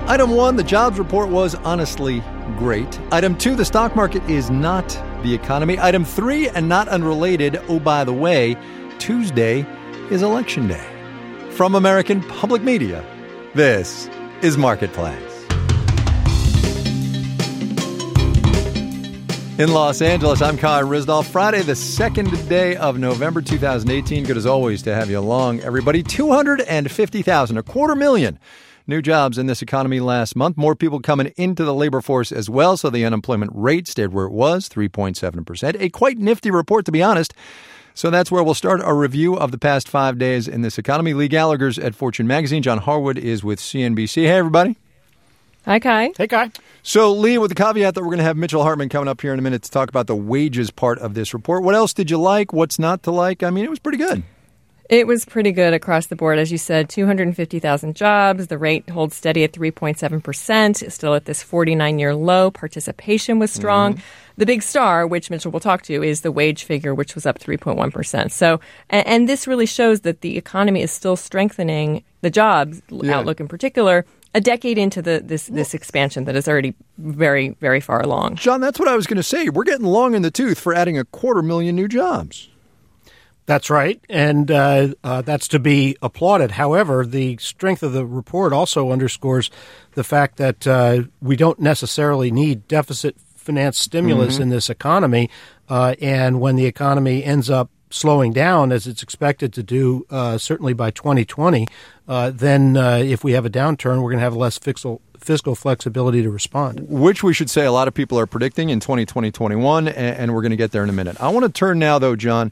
Item 1, the jobs report was honestly great. Item 2, the stock market is not the economy. Item 3, and not unrelated, oh, by the way, Tuesday is Election Day. From American Public Media, this is Marketplace. In Los Angeles, I'm Kai Ryssdal. Friday, the second day of November 2018. Good as always to have you along, everybody. 250,000, 250,000 new jobs in this economy last month. More people coming into the labor force as well, so the unemployment rate stayed where it was, 3.7%. A quite nifty report, to be honest. So that's where we'll start our review of the past 5 days in this economy. Lee Gallagher's at Fortune Magazine. John Harwood is with CNBC. Hey, everybody. Hi, Kai. Hey, Kai. So, Lee, with the caveat that we're going to have Mitchell Hartman coming up here in a minute to talk about the wages part of this report. What else did you like? What's not to like? I mean, it was pretty good. It was pretty good across the board. As you said, 250,000 jobs. The rate holds steady at 3.7%, still at this 49-year low. Participation was strong. Mm-hmm. The big star, which Mitchell will talk to, is the wage figure, which was up 3.1%. So, and this really shows that the economy is still strengthening, the jobs outlook in particular, a decade into this expansion that is already very, very far along. John, that's what I was going to say. We're getting long in the tooth for adding 250,000 new jobs. That's right, and that's to be applauded. However, the strength of the report also underscores the fact that we don't necessarily need deficit finance stimulus in this economy, and when the economy ends up slowing down, as it's expected to do, certainly by 2020, then if we have a downturn, we're going to have less fiscal flexibility to respond. Which we should say a lot of people are predicting in 2020-21, and we're going to get there in a minute. I want to turn now, though, John,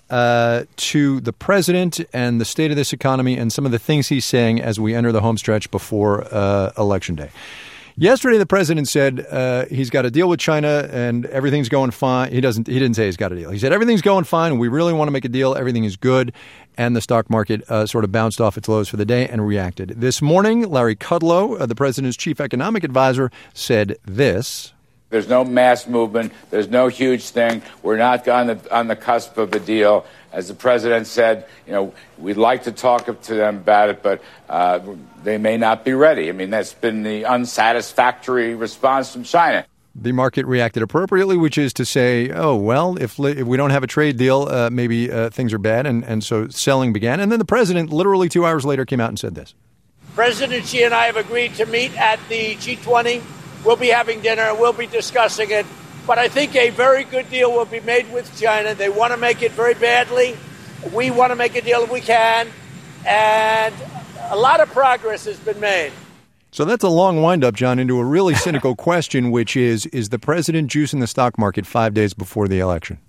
to the president and the state of this economy and some of the things he's saying as we enter the home stretch before Election Day. Yesterday, the president said he's got a deal with China and everything's going fine. He didn't say he's got a deal. He said everything's going fine. We really want to make a deal. Everything is good. And the stock market sort of bounced off its lows for the day and reacted. This morning, Larry Kudlow, the president's chief economic advisor, said this. There's no mass movement. There's no huge thing. We're not on the cusp of a deal. As the president said, we'd like to talk to them about it, but they may not be ready. I mean, that's been the unsatisfactory response from China. The market reacted appropriately, which is to say, oh, well, if we don't have a trade deal, maybe things are bad. And so selling began. And then the president, literally 2 hours later, came out and said this. President Xi and I have agreed to meet at the G20. We'll be having dinner. We'll be discussing it. But I think a very good deal will be made with China. They want to make it very badly. We want to make a deal if we can. And a lot of progress has been made. So that's a long windup, John, into a really cynical question, which is the president juicing the stock market 5 days before the election?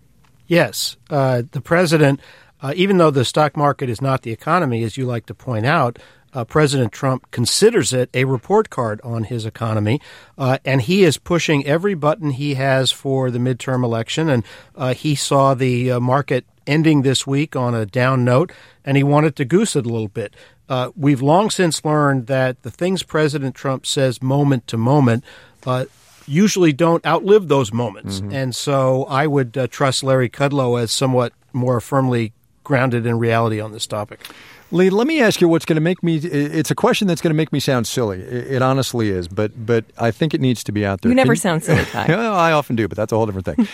Yes. The president, even though the stock market is not the economy, as you like to point out, President Trump considers it a report card on his economy, and he is pushing every button he has for the midterm election. And he saw the market ending this week on a down note, and he wanted to goose it a little bit. We've long since learned that the things President Trump says moment to moment usually don't outlive those moments. Mm-hmm. And so I would trust Larry Kudlow as somewhat more firmly grounded in reality on this topic. Lee, let me ask you what's going to make me – it's a question that's going to make me sound silly. It honestly is, but I think it needs to be out there. You never sound silly, Kai. I often do, but that's a whole different thing.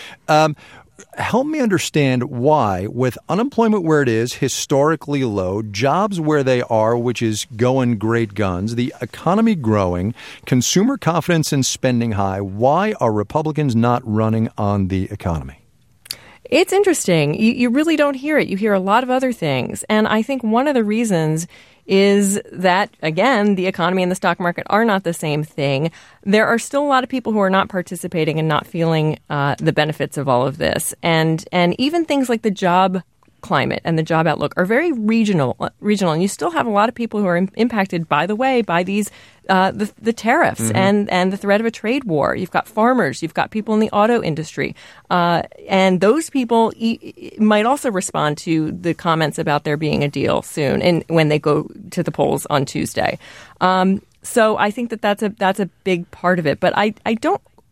Help me understand why, with unemployment where it is, historically low, jobs where they are, which is going great guns, the economy growing, consumer confidence and spending high, why are Republicans not running on the economy? It's interesting. You really don't hear it. You hear a lot of other things. And I think one of the reasons is that, again, the economy and the stock market are not the same thing. There are still a lot of people who are not participating and not feeling the benefits of all of this. And even things like the job climate and the job outlook are very regional. And you still have a lot of people who are impacted, by the way, by these the tariffs and the threat of a trade war. You've got farmers. You've got people in the auto industry. And those people might also respond to the comments about there being a deal soon and when they go to the polls on Tuesday. So I think that's a big part of it. But I don't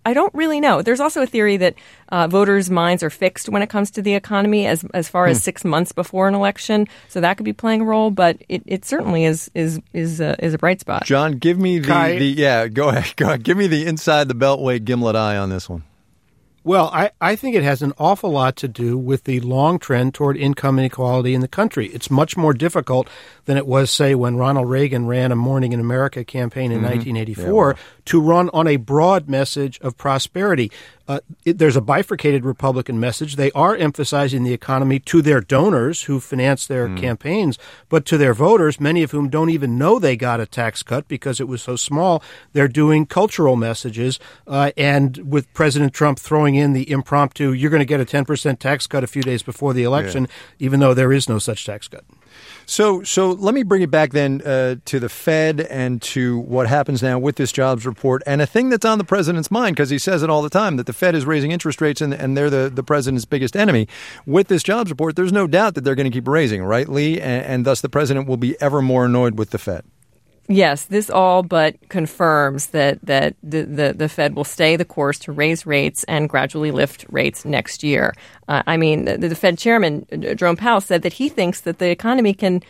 I don't really know. There's also a theory that voters' minds are fixed when it comes to the economy as far as 6 months before an election. So that could be playing a role, but it certainly is a bright spot. John, give me go ahead. Give me the inside the Beltway gimlet eye on this one. Well, I think it has an awful lot to do with the long trend toward income inequality in the country. It's much more difficult than it was, say, when Ronald Reagan ran a Morning in America campaign in 1984 to run on a broad message of prosperity. There's a bifurcated Republican message. They are emphasizing the economy to their donors who finance their campaigns, but to their voters, many of whom don't even know they got a tax cut because it was so small, they're doing cultural messages. And with President Trump throwing in the impromptu, you're going to get a 10% tax cut a few days before the election, even though there is no such tax cut. So let me bring it back then to the Fed and to what happens now with this jobs report, and a thing that's on the president's mind, because he says it all the time, that the Fed is raising interest rates and they're the president's biggest enemy. With this jobs report, there's no doubt that they're going to keep raising, right, Lee? And thus the president will be ever more annoyed with the Fed. Yes, this all but confirms that the Fed will stay the course to raise rates and gradually lift rates next year. The Fed chairman, Jerome Powell, said that he thinks that the economy can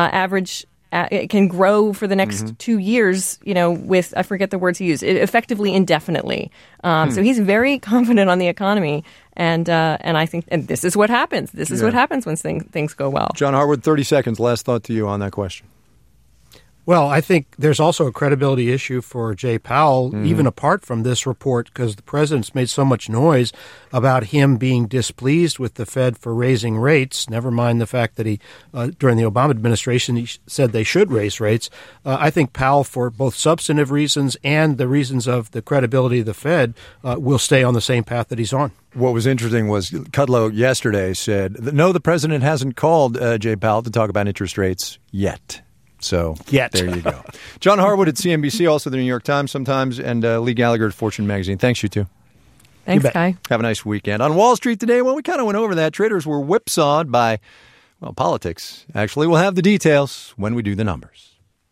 can grow for the next 2 years, with, I forget the words he used, effectively indefinitely. So he's very confident on the economy. And I think this is what happens. This is what happens when things go well. John Harwood, 30 seconds. Last thought to you on that question. Well, I think there's also a credibility issue for Jay Powell, even apart from this report, because the president's made so much noise about him being displeased with the Fed for raising rates, never mind the fact that he, during the Obama administration, he said they should raise rates. I think Powell, for both substantive reasons and the reasons of the credibility of the Fed, will stay on the same path that he's on. What was interesting was Kudlow yesterday said, no, the president hasn't called Jay Powell to talk about interest rates yet. So there you go. John Harwood at CNBC, also the New York Times sometimes, and Lee Gallagher at Fortune Magazine. Thanks, you two. Thanks, Kai. Have a nice weekend. On Wall Street today, well, we kind of went over that. Traders were whipsawed by, politics. Actually, we'll have the details when we do the numbers.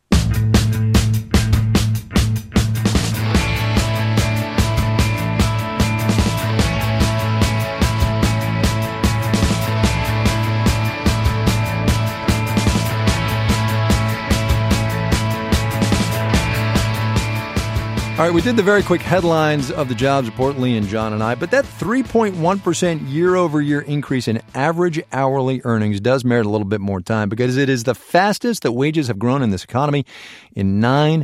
All right, we did the very quick headlines of the jobs report, Lee and John and I, but that 3.1% year-over-year increase in average hourly earnings does merit a little bit more time because it is the fastest that wages have grown in this economy in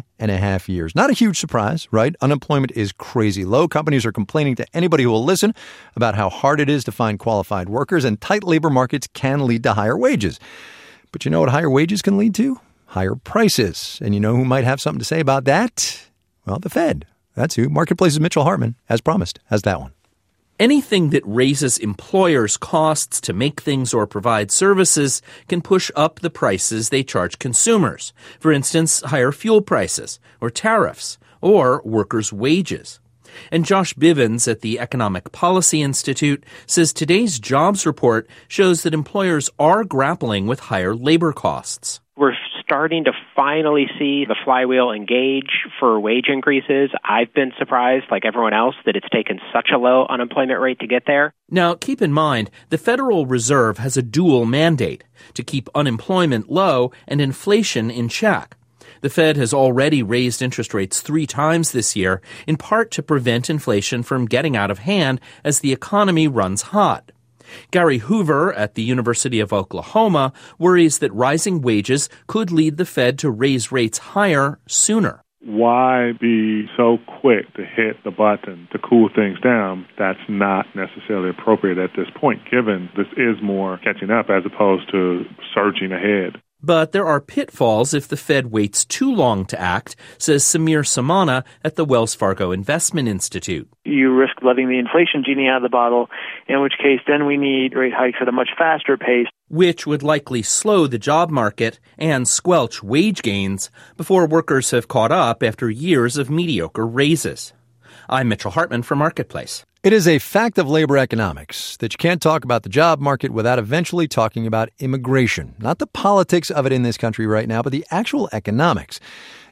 9.5 years. Not a huge surprise, right? Unemployment is crazy low. Companies are complaining to anybody who will listen about how hard it is to find qualified workers, and tight labor markets can lead to higher wages. But you know what higher wages can lead to? Higher prices. And you know who might have something to say about that? Well, the Fed. That's who. Marketplace's Mitchell Hartman, as promised, has that one. Anything that raises employers' costs to make things or provide services can push up the prices they charge consumers. For instance, higher fuel prices, or tariffs, or workers' wages. And Josh Bivens at the Economic Policy Institute says today's jobs report shows that employers are grappling with higher labor costs. We're starting to finally see the flywheel engage for wage increases. I've been surprised, like everyone else, that it's taken such a low unemployment rate to get there. Now, keep in mind, the Federal Reserve has a dual mandate to keep unemployment low and inflation in check. The Fed has already raised interest rates 3 times this year, in part to prevent inflation from getting out of hand as the economy runs hot. Gary Hoover at the University of Oklahoma worries that rising wages could lead the Fed to raise rates higher sooner. Why be so quick to hit the button to cool things down? That's not necessarily appropriate at this point, given this is more catching up as opposed to surging ahead. But there are pitfalls if the Fed waits too long to act, says Samir Samana at the Wells Fargo Investment Institute. You risk letting the inflation genie out of the bottle, in which case then we need rate hikes at a much faster pace. Which would likely slow the job market and squelch wage gains before workers have caught up after years of mediocre raises. I'm Mitchell Hartman for Marketplace. It is a fact of labor economics that you can't talk about the job market without eventually talking about immigration. Not the politics of it in this country right now, but the actual economics.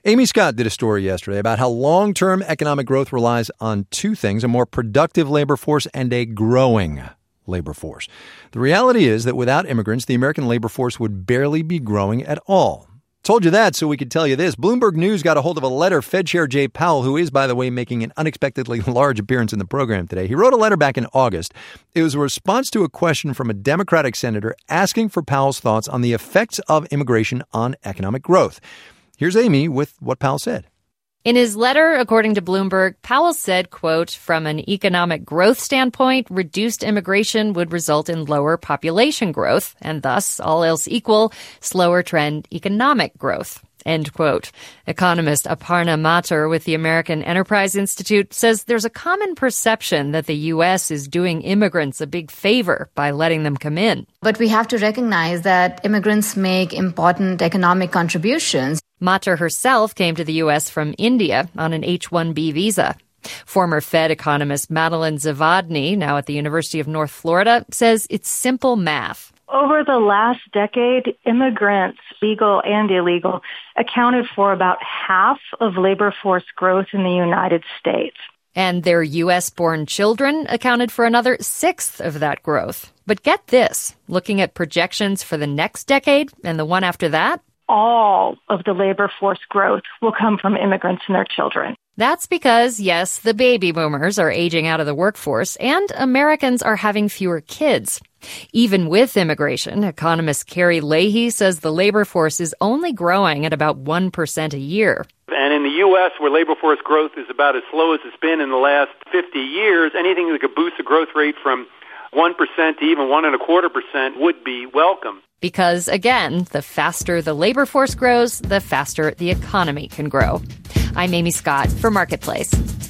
Amy Scott did a story yesterday about how long-term economic growth relies on two things: a more productive labor force and a growing labor force. The reality is that without immigrants, the American labor force would barely be growing at all. Told you that so we could tell you this. Bloomberg News got a hold of a letter Fed Chair Jay Powell, who is, by the way, making an unexpectedly large appearance in the program today. He wrote a letter back in August. It was a response to a question from a Democratic senator asking for Powell's thoughts on the effects of immigration on economic growth. Here's Amy with what Powell said. In his letter, according to Bloomberg, Powell said, quote, from an economic growth standpoint, reduced immigration would result in lower population growth and thus, all else equal, slower trend economic growth. End quote. Economist Aparna Mathur with the American Enterprise Institute says there's a common perception that the U.S. is doing immigrants a big favor by letting them come in. But we have to recognize that immigrants make important economic contributions. Mathur herself came to the U.S. from India on an H-1B visa. Former Fed economist Madeline Zavadny, now at the University of North Florida, says it's simple math. Over the last decade, immigrants, legal and illegal, accounted for about half of labor force growth in the United States. And their U.S.-born children accounted for another sixth of that growth. But get this, looking at projections for the next decade and the one after that, all of the labor force growth will come from immigrants and their children. That's because, yes, the baby boomers are aging out of the workforce and Americans are having fewer kids. Even with immigration, economist Carrie Leahy says the labor force is only growing at about 1% a year. And in the U.S., where labor force growth is about as slow as it's been in the last 50 years, anything that could boost the growth rate from 1% to even 1.25% would be welcome. Because, again, the faster the labor force grows, the faster the economy can grow. I'm Amy Scott for Marketplace.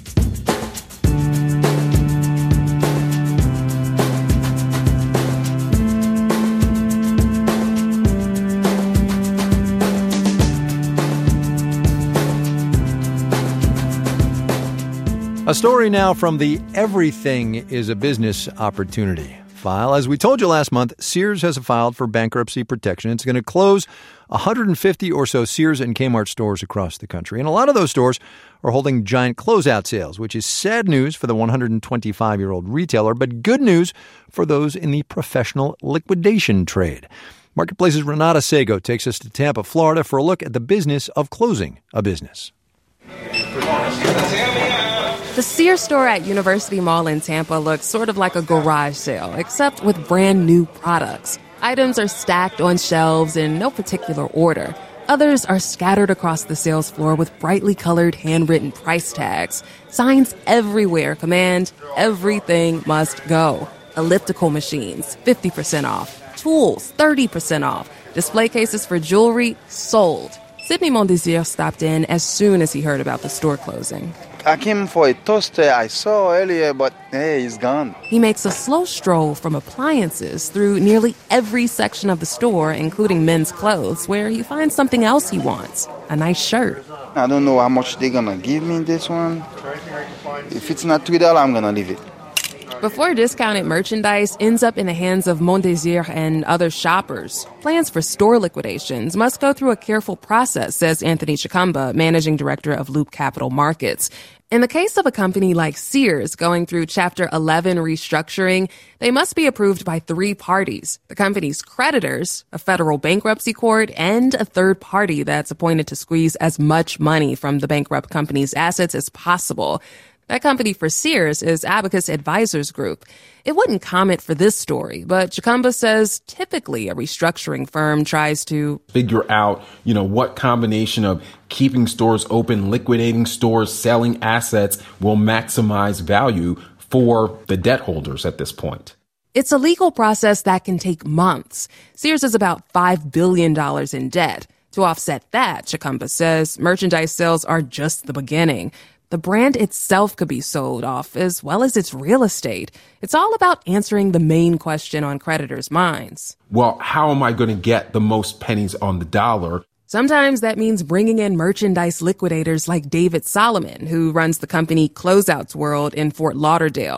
A story now from the Everything is a Business Opportunity file. As we told you last month, Sears has filed for bankruptcy protection. It's going to close 150 or so Sears and Kmart stores across the country. And a lot of those stores are holding giant closeout sales, which is sad news for the 125-year-old retailer, but good news for those in the professional liquidation trade. Marketplace's Renata Sego takes us to Tampa, Florida, for a look at the business of closing a business. The Sears store at University Mall in Tampa looks sort of like a garage sale, except with brand new products. Items are stacked on shelves in no particular order. Others are scattered across the sales floor with brightly colored handwritten price tags. Signs everywhere command everything must go. Elliptical machines, 50% off. Tools, 30% off. Display cases for jewelry, sold. Sidney Mondesir stopped in as soon as he heard about the store closing. I came for a toaster I saw earlier, but hey, it's gone. He makes a slow stroll from appliances through nearly every section of the store, including men's clothes, where he finds something else he wants, a nice shirt. I don't know how much they're going to give me this one. If it's not $3, I'm going to leave it. Before discounted merchandise ends up in the hands of Mondesir and other shoppers, plans for store liquidations must go through a careful process, says Anthony Chikamba, managing director of Loop Capital Markets. In the case of a company like Sears going through Chapter 11 restructuring, they must be approved by 3 parties: the company's creditors, a federal bankruptcy court, and a third party that's appointed to squeeze as much money from the bankrupt company's assets as possible. That company for Sears is Abacus Advisors Group. It wouldn't comment for this story, but Chikamba says typically a restructuring firm tries to figure out, what combination of keeping stores open, liquidating stores, selling assets will maximize value for the debt holders at this point. It's a legal process that can take months. Sears is about $5 billion in debt. To offset that, Chikamba says, merchandise sales are just the beginning. The brand itself could be sold off, as well as its real estate. It's all about answering the main question on creditors' minds. Well, how am I going to get the most pennies on the dollar? Sometimes that means bringing in merchandise liquidators like David Solomon, who runs the company Closeouts World in Fort Lauderdale.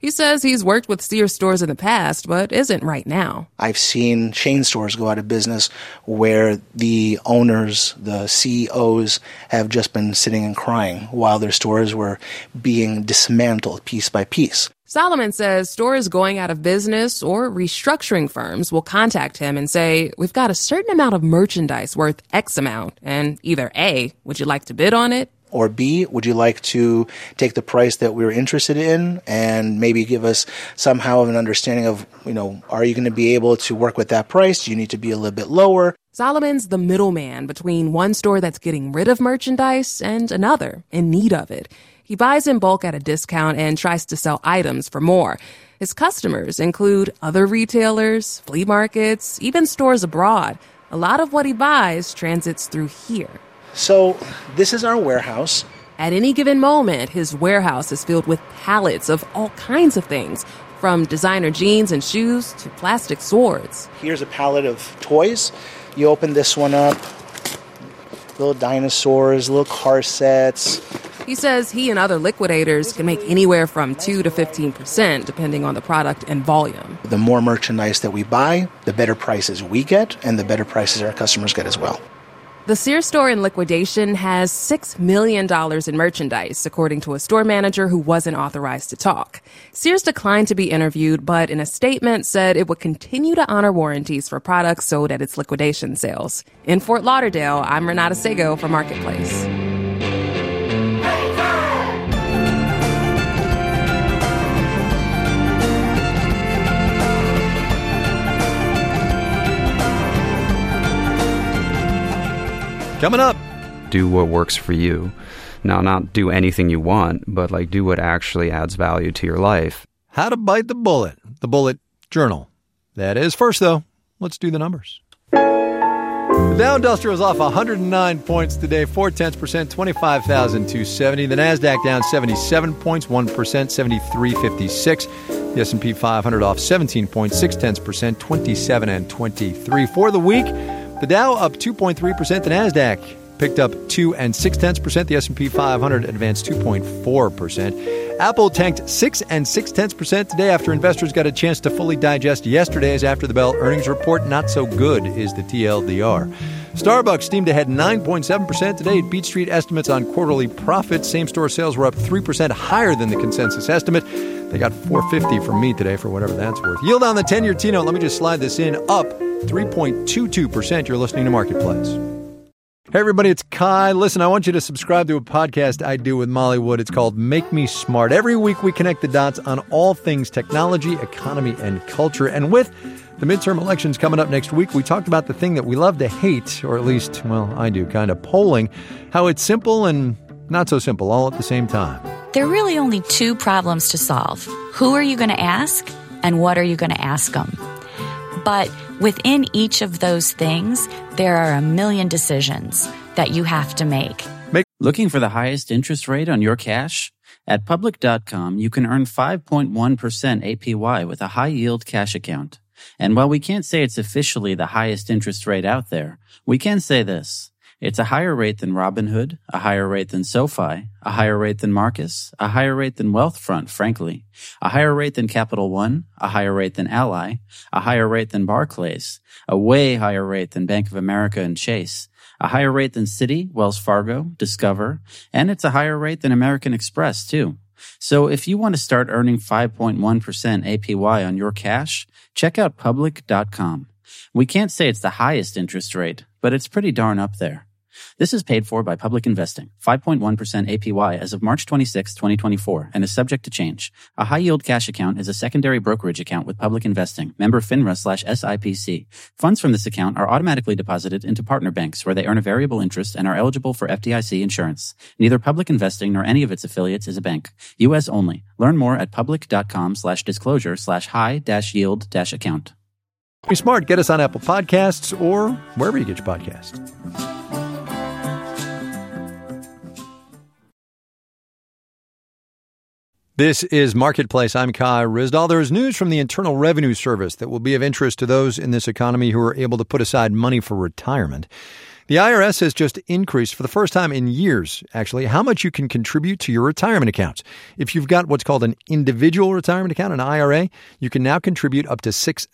He says he's worked with Sears stores in the past, but isn't right now. I've seen chain stores go out of business where the owners, the CEOs, have just been sitting and crying while their stores were being dismantled piece by piece. Solomon says stores going out of business or restructuring firms will contact him and say, we've got a certain amount of merchandise worth X amount, and either A, would you like to bid on it? Or B, would you like to take the price that we're interested in and maybe give us somehow of an understanding of, are you going to be able to work with that price? Do you need to be a little bit lower? Solomon's the middleman between one store that's getting rid of merchandise and another in need of it. He buys in bulk at a discount and tries to sell items for more. His customers include other retailers, flea markets, even stores abroad. A lot of what he buys transits through here. So this is our warehouse. At any given moment, his warehouse is filled with pallets of all kinds of things, from designer jeans and shoes to plastic swords. Here's a pallet of toys. You open this one up, little dinosaurs, little car sets. He says he and other liquidators can make anywhere from 2 to 15%, depending on the product and volume. The more merchandise that we buy, the better prices we get, and the better prices our customers get as well. The Sears store in liquidation has $6 million in merchandise, according to a store manager who wasn't authorized to talk. Sears declined to be interviewed, but in a statement said it would continue to honor warranties for products sold at its liquidation sales. In Fort Lauderdale, I'm Renata Sego for Marketplace. Coming up. Do what works for you. Now, not do anything you want, but do what actually adds value to your life. How to bite the bullet. The Bullet Journal. That is. First, though, let's do the numbers. The Dow Industrial is off 109 points today, 0.4%, 25,270. The NASDAQ down 77 points, 1%, 7356. The S&P 500 off 17 points, 0.6%, 27 and 23. For the week, the Dow up 2.3%. The NASDAQ picked up 2 and 0.6%. The S&P 500 advanced 2.4%. Apple tanked 6 and 0.6% today after investors got a chance to fully digest yesterday's after-the-bell earnings report. Not so good is the TLDR. Starbucks steamed ahead 9.7% today. It beat street estimates on quarterly profits. Same-store sales were up 3% higher than the consensus estimate. They got $4.50 from me today for whatever that's worth. Yield on the 10-year T-note, let me just slide this in, up 3.22%. You're listening to Marketplace. Hey, everybody, it's Kai. Listen, I want you to subscribe to a podcast I do with Molly Wood. It's called Make Me Smart. Every week we connect the dots on all things technology, economy, and culture. And with the midterm elections coming up next week, we talked about the thing that we love to hate, or at least, well, I do, kind of polling, how it's simple and not so simple all at the same time. There are really only two problems to solve. Who are you going to ask, and what are you going to ask them? But within each of those things, there are a million decisions that you have to make. Looking for the highest interest rate on your cash? At Public.com, you can earn 5.1% APY with a high-yield cash account. And while we can't say it's officially the highest interest rate out there, we can say this. It's a higher rate than Robinhood, a higher rate than SoFi, a higher rate than Marcus, a higher rate than Wealthfront, frankly, a higher rate than Capital One, a higher rate than Ally, a higher rate than Barclays, a way higher rate than Bank of America and Chase, a higher rate than Citi, Wells Fargo, Discover, and it's a higher rate than American Express, too. So if you want to start earning 5.1% APY on your cash, check out Public.com. We can't say it's the highest interest rate, but it's pretty darn up there. This is paid for by Public Investing, 5.1% APY as of March 26, 2024, and is subject to change. A high-yield cash account is a secondary brokerage account with Public Investing, member FINRA/SIPC. Funds from this account are automatically deposited into partner banks where they earn a variable interest and are eligible for FDIC insurance. Neither Public Investing nor any of its affiliates is a bank. U.S. only. Learn more at public.com/disclosure/high-yield-account. Be smart. Get us on Apple Podcasts or wherever you get your podcasts. This is Marketplace. I'm Kai Ryssdal. There is news from the Internal Revenue Service that will be of interest to those in this economy who are able to put aside money for retirement. The IRS has just increased, for the first time in years, actually, how much you can contribute to your retirement accounts. If you've got what's called an individual retirement account, an IRA, you can now contribute up to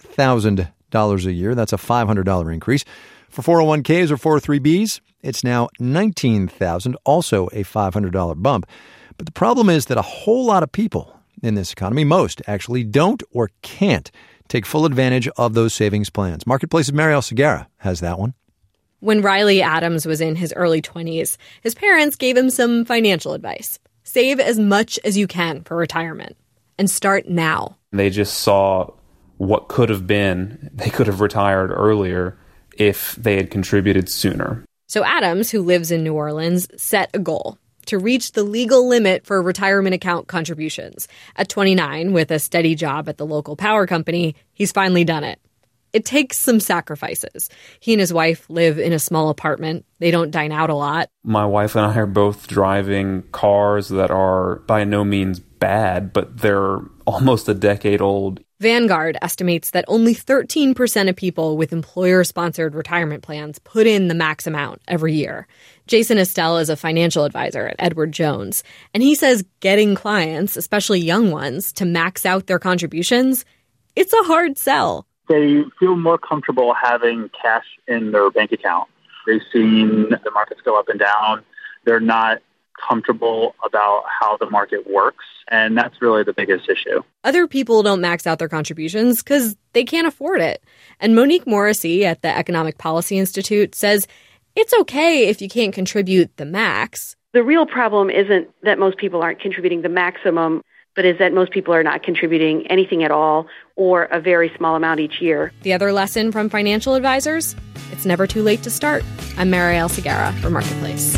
$6,000 a year. That's a $500 increase. For 401ks or 403bs, it's now $19,000, also a $500 bump. But the problem is that a whole lot of people in this economy, most actually, don't or can't take full advantage of those savings plans. Marketplace's Marielle Segarra has that one. When Riley Adams was in his early 20s, his parents gave him some financial advice. Save as much as you can for retirement and start now. They just saw what could have been. They could have retired earlier if they had contributed sooner. So Adams, who lives in New Orleans, set a goal to reach the legal limit for retirement account contributions. At 29, with a steady job at the local power company, he's finally done it. It takes some sacrifices. He and his wife live in a small apartment. They don't dine out a lot. My wife and I are both driving cars that are by no means bad, but they're almost a decade old. Vanguard estimates that only 13% of people with employer-sponsored retirement plans put in the max amount every year. Jason Estelle is a financial advisor at Edward Jones, and he says getting clients, especially young ones, to max out their contributions, it's a hard sell. They feel more comfortable having cash in their bank account. They've seen the markets go up and down. They're not comfortable about how the market works, and that's really the biggest issue. Other people don't max out their contributions because they can't afford it. And Monique Morrissey at the Economic Policy Institute says it's okay if you can't contribute the max. The real problem isn't that most people aren't contributing the maximum, but is that most people are not contributing anything at all or a very small amount each year. The other lesson from financial advisors? It's never too late to start. I'm Marielle Segarra for Marketplace.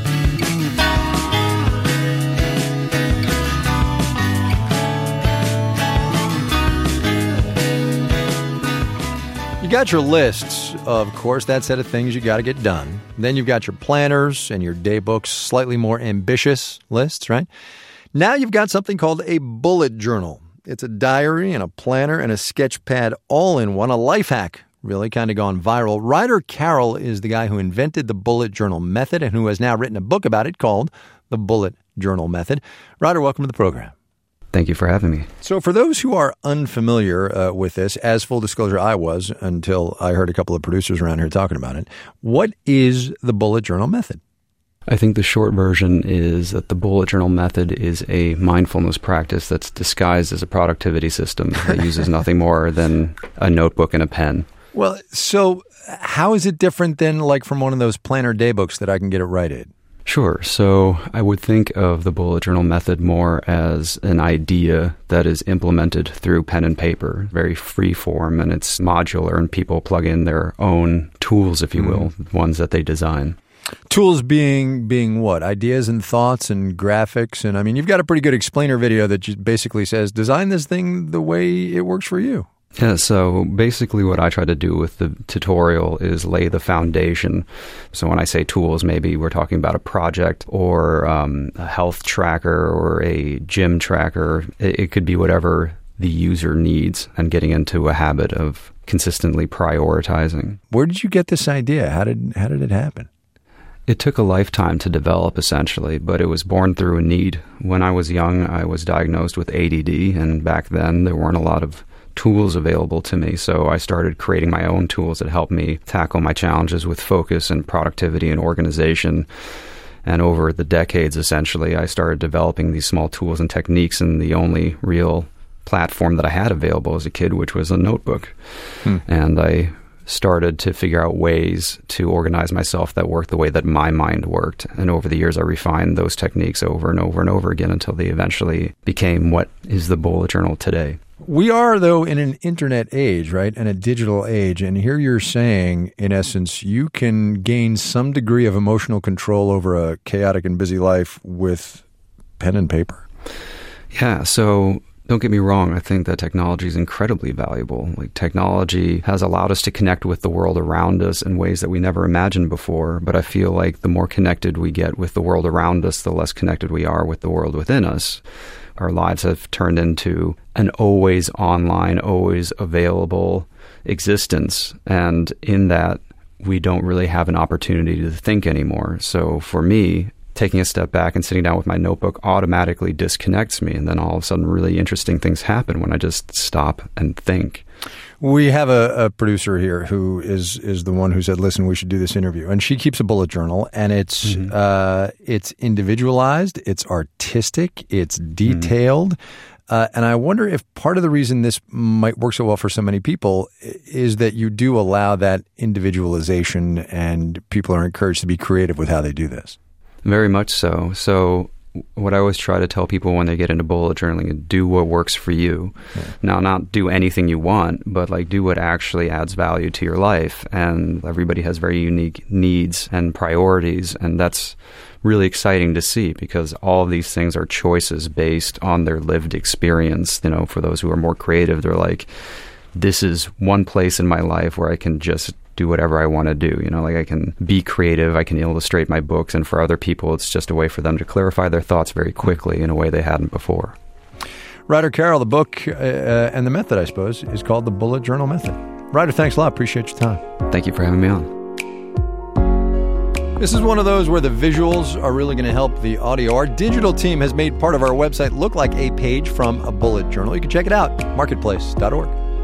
You got your lists, of course, that set of things you got to get done. Then you've got your planners and your day books, slightly more ambitious lists, right? Now you've got something called a bullet journal. It's a diary and a planner and a sketch pad all in one, a life hack, really kind of gone viral. Ryder Carroll is the guy who invented the bullet journal method and who has now written a book about it called The Bullet Journal Method. Ryder, welcome to the program. Thank you for having me. So for those who are unfamiliar with this, as full disclosure, I was until I heard a couple of producers around here talking about it. What is the bullet journal method? I think the short version is that the bullet journal method is a mindfulness practice that's disguised as a productivity system that uses nothing more than a notebook and a pen. Well, so how is it different than like from one of those planner day books that I can get it right in? Sure. So I would think of the bullet journal method more as an idea that is implemented through pen and paper, very free form, and it's modular, and people plug in their own tools, if you will, ones that they design. Tools being what? Ideas and thoughts and graphics. And I mean, you've got a pretty good explainer video that basically says, design this thing the way it works for you. Yeah, so basically what I try to do with the tutorial is lay the foundation. So when I say tools, maybe we're talking about a project or a health tracker or a gym tracker. It could be whatever the user needs, and getting into a habit of consistently prioritizing. Where did you get this idea? How did it happen? It took a lifetime to develop, essentially, but it was born through a need. When I was young, I was diagnosed with ADD, and back then there weren't a lot of tools available to me, so I started creating my own tools that helped me tackle my challenges with focus and productivity and organization. And over the decades, essentially, I started developing these small tools and techniques in the only real platform that I had available as a kid, which was a notebook. And I started to figure out ways to organize myself that worked the way that my mind worked. And over the years, I refined those techniques over and over and over again until they eventually became what is the bullet journal today. We are, though, in an internet age, right, and a digital age. And here you're saying, in essence, you can gain some degree of emotional control over a chaotic and busy life with pen and paper. Yeah, so don't get me wrong. I think that technology is incredibly valuable. Like, technology has allowed us to connect with the world around us in ways that we never imagined before. But I feel like the more connected we get with the world around us, the less connected we are with the world within us. Our lives have turned into an always online, always available existence. And in that, we don't really have an opportunity to think anymore. So for me, taking a step back and sitting down with my notebook automatically disconnects me. And then all of a sudden really interesting things happen when I just stop and think. We have a producer here who is the one who said, listen, we should do this interview. And she keeps a bullet journal, and it's individualized, it's artistic, it's detailed. And I wonder if part of the reason this might work so well for so many people is that you do allow that individualization and people are encouraged to be creative with how they do this. Very much so. So what I always try to tell people when they get into bullet journaling is do what works for you. Yeah. Now, not do anything you want, but like do what actually adds value to your life. And everybody has very unique needs and priorities. And that's really exciting to see because all of these things are choices based on their lived experience. You know, for those who are more creative, they're like, this is one place in my life where I can just do whatever I want to do. You know, like I can be creative, I can illustrate my books. And for other people, it's just a way for them to clarify their thoughts very quickly in a way they hadn't before. Ryder Carroll, the book and the method, I suppose, is called The Bullet Journal Method. Ryder, thanks a lot. Appreciate your time. Thank you for having me on. This is one of those where the visuals are really going to help the audio. Our digital team has made part of our website look like a page from a bullet journal. You can check it out, marketplace.org.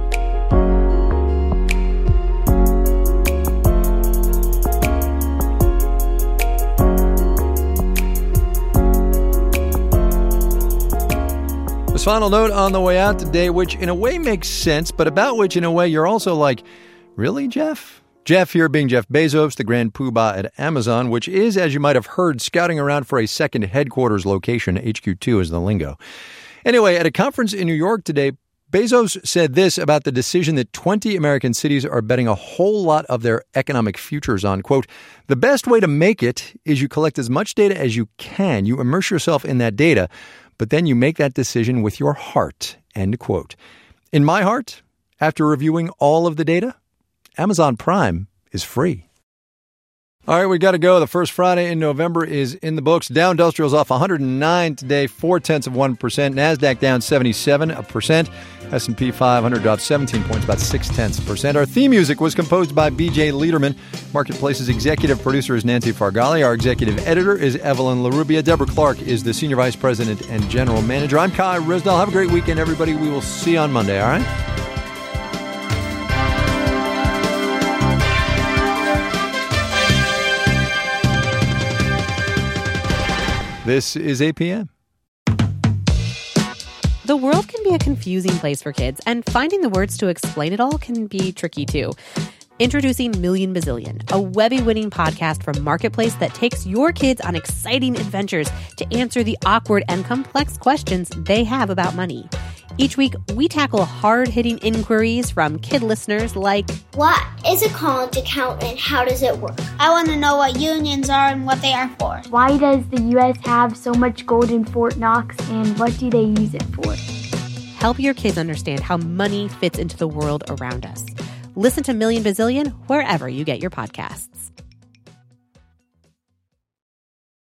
This final note on the way out today, which in a way makes sense, but about which in a way you're also like, really, Jeff? Jeff here being Jeff Bezos, the grand poobah at Amazon, which is, as you might have heard, scouting around for a second headquarters location. HQ2 is the lingo. Anyway, at a conference in New York today, Bezos said this about the decision that 20 American cities are betting a whole lot of their economic futures on. Quote, the best way to make it is you collect as much data as you can. You immerse yourself in that data, but then you make that decision with your heart, end quote. In my heart, after reviewing all of the data, Amazon Prime is free. All right, we got to go. The first Friday in November is in the books. Dow Industrial's off 109 today, 0.4%. NASDAQ down 77%. S&P 500 dropped 17 points, about 0.6%. Our theme music was composed by B.J. Liederman. Marketplace's executive producer is Nancy Fargali. Our executive editor is Evelyn LaRubia. Deborah Clark is the senior vice president and general manager. I'm Kai Risdell. Have a great weekend, everybody. We will see you on Monday, all right? This is APM. The world can be a confusing place for kids, and finding the words to explain it all can be tricky too. Introducing Million Bazillion, a Webby-winning podcast from Marketplace that takes your kids on exciting adventures to answer the awkward and complex questions they have about money. Each week, we tackle hard-hitting inquiries from kid listeners like, what is a college account and how does it work? I want to know what unions are and what they are for. Why does the U.S. have so much gold in Fort Knox and what do they use it for? Help your kids understand how money fits into the world around us. Listen to Million Bazillion wherever you get your podcasts.